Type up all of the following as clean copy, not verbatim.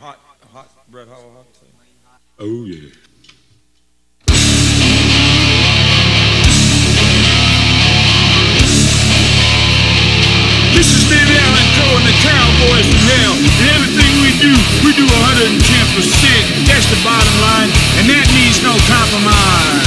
hot, Brett Hall hot. Oh, yeah. This is Davey Allen Coe and the Cowboys from Hell. And everything we do 110%. That's the bottom line, and that needs no compromise.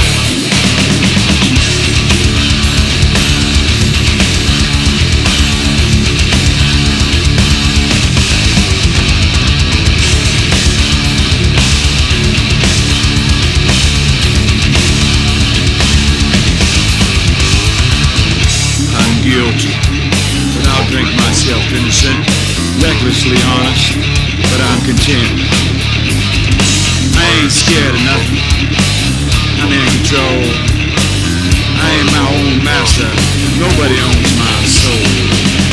Guilty, but I'll drink myself innocent, recklessly honest, but I'm content. I ain't scared of nothing. I'm in control. I ain't my own master. Nobody owns my soul.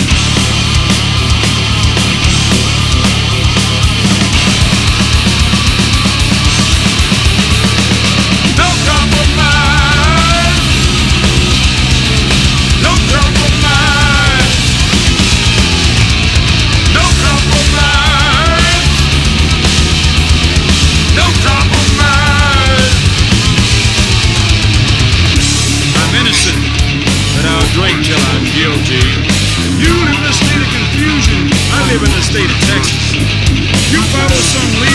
Drink till I'm guilty. You live in a state of confusion. I live in the state of Texas. You follow some lead.